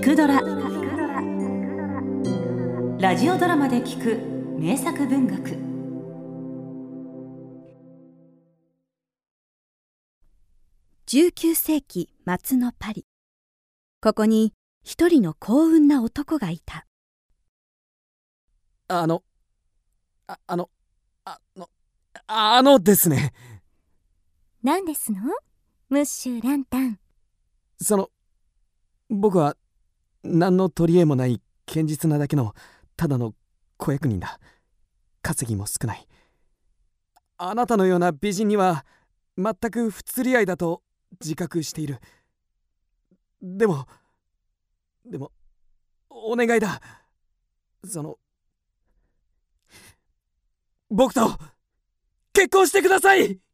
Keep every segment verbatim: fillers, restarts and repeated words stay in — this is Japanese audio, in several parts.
くドラ」ラジオドラマで聞く名作文学。 じゅうきゅうせいき末のパリ。ここに一人の幸運な男がいた。 あのああのあのあのですね。 何ですのムッシュランタン。 その僕は何の取り柄もない堅実なだけのただの小役人だ。稼ぎも少ない。あなたのような美人には全く不釣り合いだと自覚している。でもでもお願いだ。その僕と結婚してください。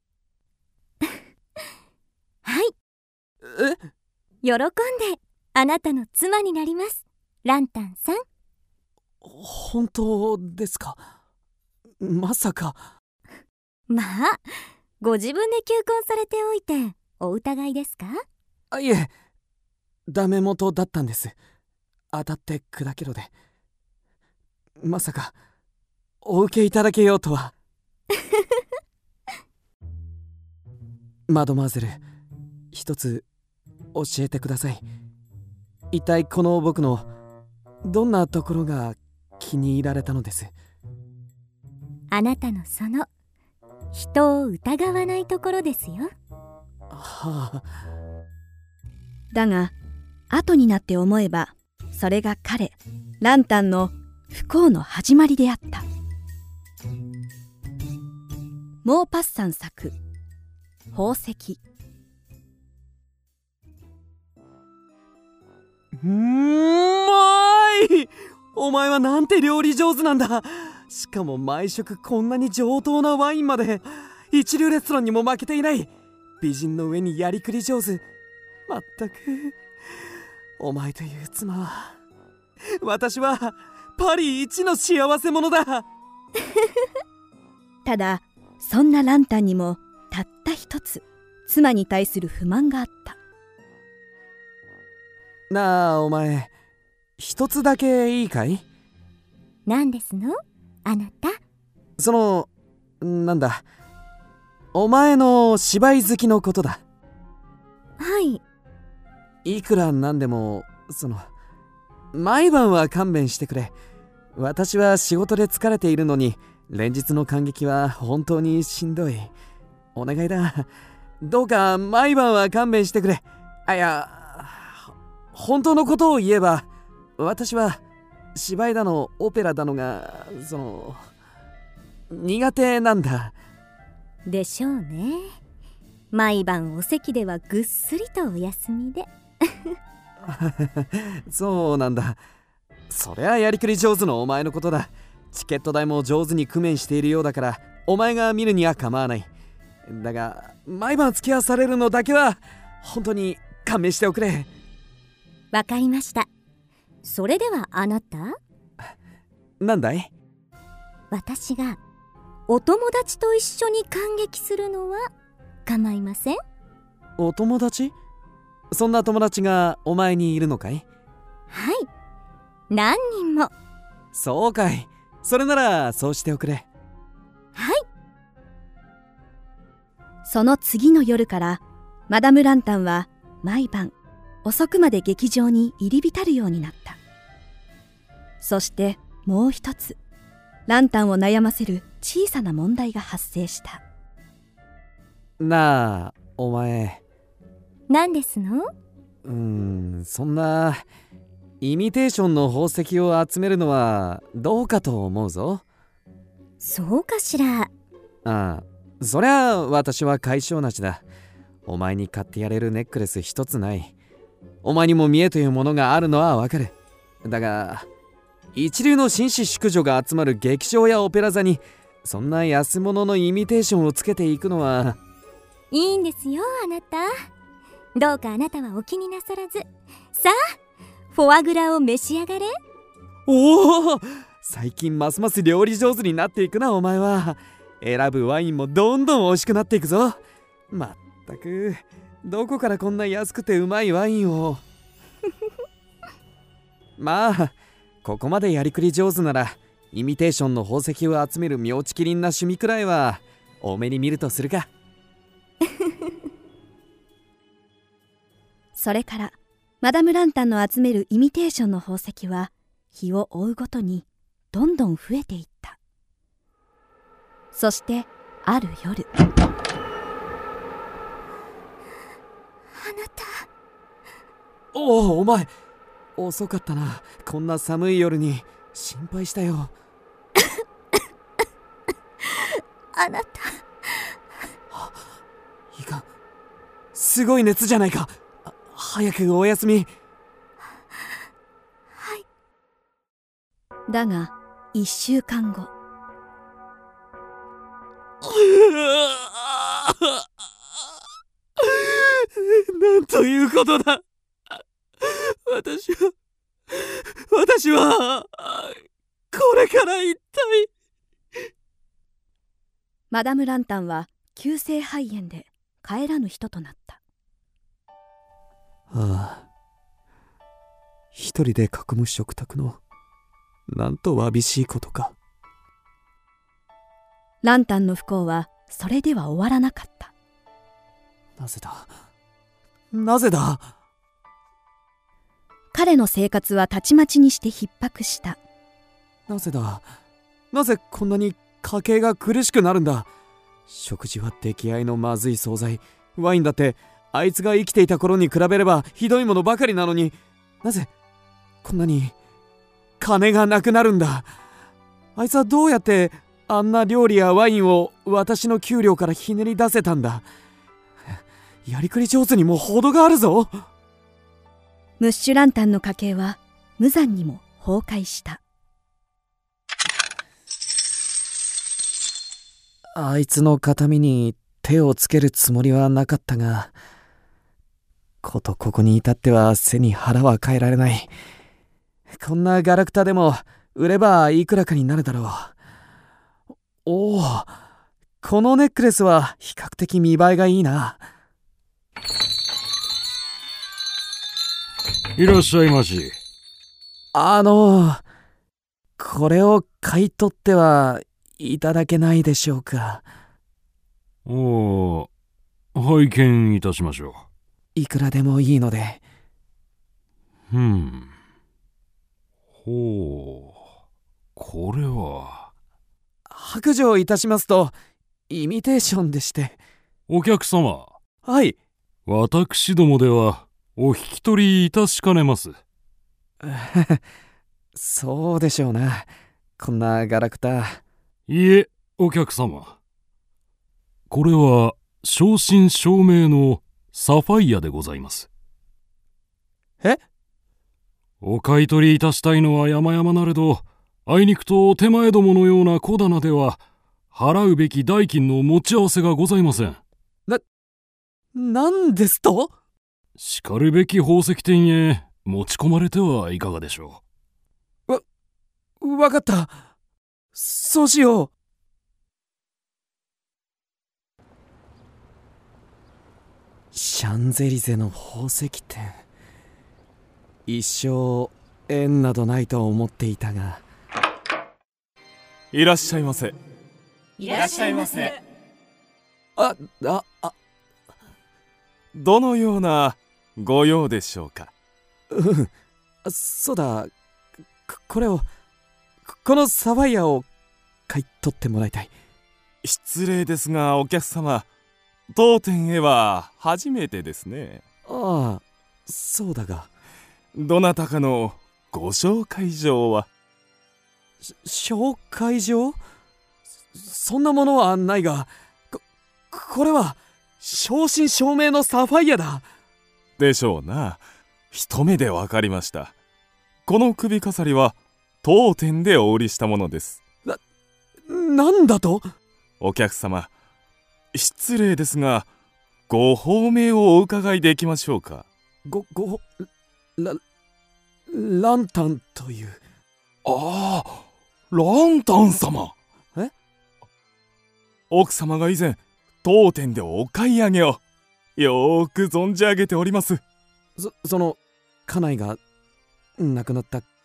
はい。 え？ 喜んであなたの妻になります、ランタンさん。 本当ですか？まさか。 まあ、ご自分で求婚されておいてお疑いですか？ あ、いえ、ダメ元だったんです。当たって砕けろで。まさかお受けいただけようとは。マドマーゼル、一つ教えてください。一体この僕のどんなところが気に入られたのです？ あなたのその人を疑わないところですよ。 はあ。 だが後になって思えば、それが彼ランタンの不幸の始まりであった。モーパッサン作宝石。 うまい。お前はなんて料理上手なんだ。しかも毎食こんなに上等なワインまで。一流レストランにも負けていない。美人の上にやりくり上手。まったくお前という妻は、私はパリ一の幸せ者だ。 ただそんなランタンにもたった一つ妻に対する不満があった。 なあお前、一つだけいいかい？ 何ですのあなた？ そのなんだ、お前の芝居好きのことだ。 はい。 いくらなんでもその毎晩は勘弁してくれ。私は仕事で疲れているのに連日の感激は本当にしんどい。お願いだ。どうか毎晩は勘弁してくれ。あ、いや本当のことを言えば、私は芝居だのオペラだのがその苦手なんだ。 でしょうね。毎晩お席ではぐっすりとお休みで。 そうなんだ。そりゃやりくり上手のお前のことだ。チケット代も上手に工面しているようだから、お前が見るには構わない。だが毎晩付き合わされるのだけは本当に勘弁しておくれ。 わかりました。それではあなた、 なんだい？ 私がお友達と一緒に感激するのは構いません。 お友達？そんな友達がお前にいるのかい？ はい、何人も。 そうかい。それならそうしておくれ。 はい。 その次の夜からマダム・ランタンは毎晩遅くまで劇場に入り浸るようになった。そしてもう一つ、ランタンを悩ませる小さな問題が発生した。 なあお前。 何ですの？ うーんそんなイミテーションの宝石を集めるのはどうかと思うぞ。 そうかしら。 ああ、そりゃ私は甲斐性なしだ。お前に買ってやれるネックレス一つない。お前にも見栄というものがあるのはわかる。だが一流の紳士淑女が集まる劇場やオペラ座にそんな安物のイミテーションをつけていくのは。 いいんですよあなた。どうかあなたはお気になさらず、さあフォアグラを召し上がれ。 おお、最近ますます料理上手になっていくなお前は。選ぶワインもどんどん美味しくなっていくぞ。まったくどこからこんな安くてうまいワインを。 まあここまでやりくり上手ならイミテーションの宝石を集める妙ちきりんな趣味くらいは多めに見るとするか。 それからマダム・ランタンの集めるイミテーションの宝石は日を追うごとにどんどん増えていった。そしてある夜、 あなた。 おお、お前遅かったな。こんな寒い夜に心配したよ。 あなた。 いかん、すごい熱じゃないか。早くお休み。 はい。 だが一週間後、 なんということだ。私は私はこれから一体。 マダム・ランタンは急性肺炎で帰らぬ人となった。 ああ、一人で囲む食卓のなんとわびしいことか。 ランタンの不幸はそれでは終わらなかった。 なぜだなぜだ。 彼の生活はたちまちにして逼迫した。 なぜだなぜこんなに家計が苦しくなるんだ。食事は出来合いのまずい惣菜、ワインだってあいつが生きていた頃に比べればひどいものばかりなのに、なぜこんなに金がなくなるんだ。あいつはどうやってあんな料理やワインを私の給料からひねり出せたんだ。やりくり上手にも程があるぞ。 ムッシュランタンの家計は無残にも崩壊した。 あいつの形見に手をつけるつもりはなかったが、ことここに至っては背に腹は変えられない。こんなガラクタでも売ればいくらかになるだろう。おお、このネックレスは比較的見栄えがいいな。 いらっしゃいまし。 あのこれを買い取ってはいただけないでしょうか。 おお、拝見いたしましょう。 いくらでもいいので。 ふん。ほう、これは。 白状いたしますと、イミテーションでして。 お客様。 はい。 私どもではお引き取りいたしかねます。 そうでしょうな。こんなガラクタ。 いえ、お客様。これは正真正銘のサファイアでございます。 え？ お買い取りいたしたいのは山々なれど、あいにくと手前どものような小棚では払うべき代金の持ち合わせがございません。 な、なんですと？ しかるべき宝石店へ持ち込まれてはいかがでしょう。わ、わかった。そうしよう。シャンゼリゼの宝石店。一生縁などないと思っていたが。 いらっしゃいませ。 いらっしゃいませ。 あ、あ、あ、 どのようなご用でしょうか。 うん、そうだ。これを、このサファイアを買い取ってもらいたい。 失礼ですがお客様、当店へは初めてですね。 ああ、そうだが。 どなたかのご紹介状は？ 紹介状？そんなものはないが、こ、これは正真正銘のサファイアだ。 でしょうな。一目でわかりました。この首飾りは当店でお売りしたものです。 な、なんだと？ お客様、失礼ですがご芳名をお伺いできましょうか。 ご、ご、ラ、ランタンという。 ああ、ランタン様。 え？ 奥様が以前当店でお買い上げをよーく存じ上げております。 そ、その家内が亡くなった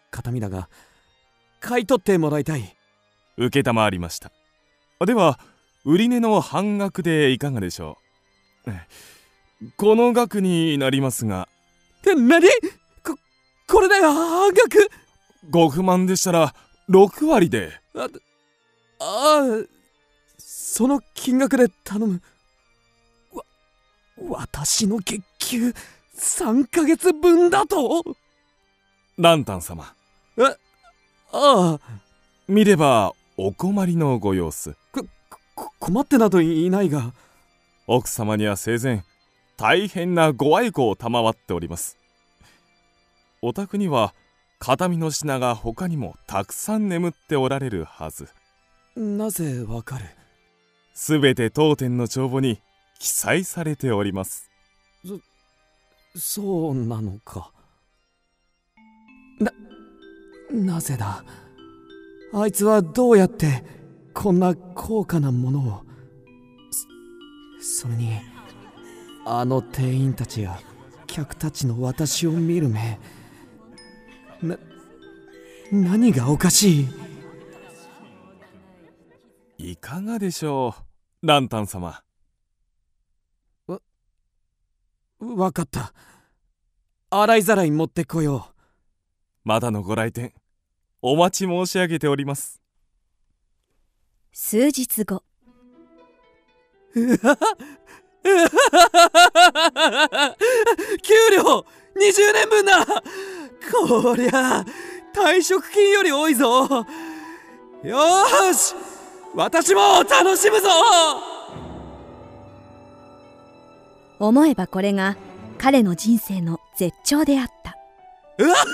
形見だが、買い取ってもらいたい。 承りました。では売値の半額でいかがでしょう。この額になりますが。 って何？ここれで半額？ ご不満でしたらろくわりで。 あああ、その金額で頼む。わ私の月給さんかげつぶんだと？ ランタン様。 え、ああ、 見ればお困りのご様子。 ここ困ってなどいないが、 奥様には生前大変なご愛顧を賜っております。お宅には形見の品が他にもたくさん眠っておられるはず。 なぜわかる？ すべて当店の帳簿に記載されております。 そ、そうなのか。な、なぜだ。あいつはどうやってこんな高価なものを。そ、それにあの店員たちや客たちの私を見る目。な、何がおかしい？ いかがでしょう、ランタン様。 わ、わかった。洗いざらい持ってこよう。 まだのご来店お待ち申し上げております。 数日後。 給料にじゅうねんぶんだ。こりゃ退職金より多いぞ。よーし、私も楽しむぞ。 思えばこれが彼の人生の絶頂であった。 うわっ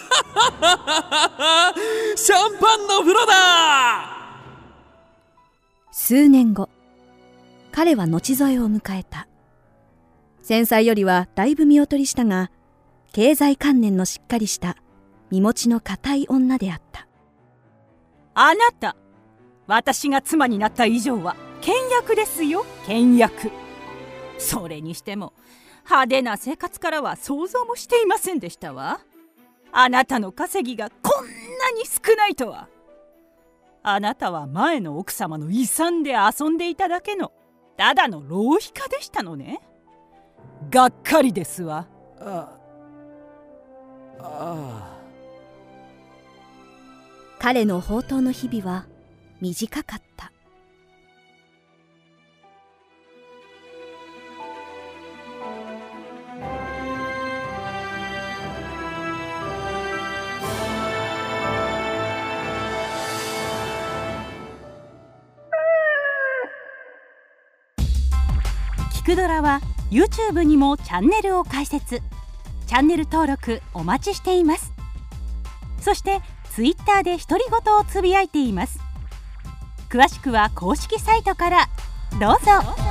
シャンパンの風呂だ。 数年後、彼は後添えを迎えた。戦災よりはだいぶ見劣りしたが、経済観念のしっかりした身持ちの固い女であった。 あなた、私が妻になった以上は倹約ですよ、倹約。それにしても派手な生活からは想像もしていませんでしたわ。あなたの稼ぎがこんなに少ないとは。あなたは前の奥様の遺産で遊んでいただけのただの浪費家でしたのね。がっかりですわ。 ああ。 彼の放蕩の日々は短かった。 キクドラは YouTube にもチャンネルを開設。チャンネル登録お待ちしています。そしてTwitter で独り言をつぶやいています。詳しくは公式サイトからどうぞ。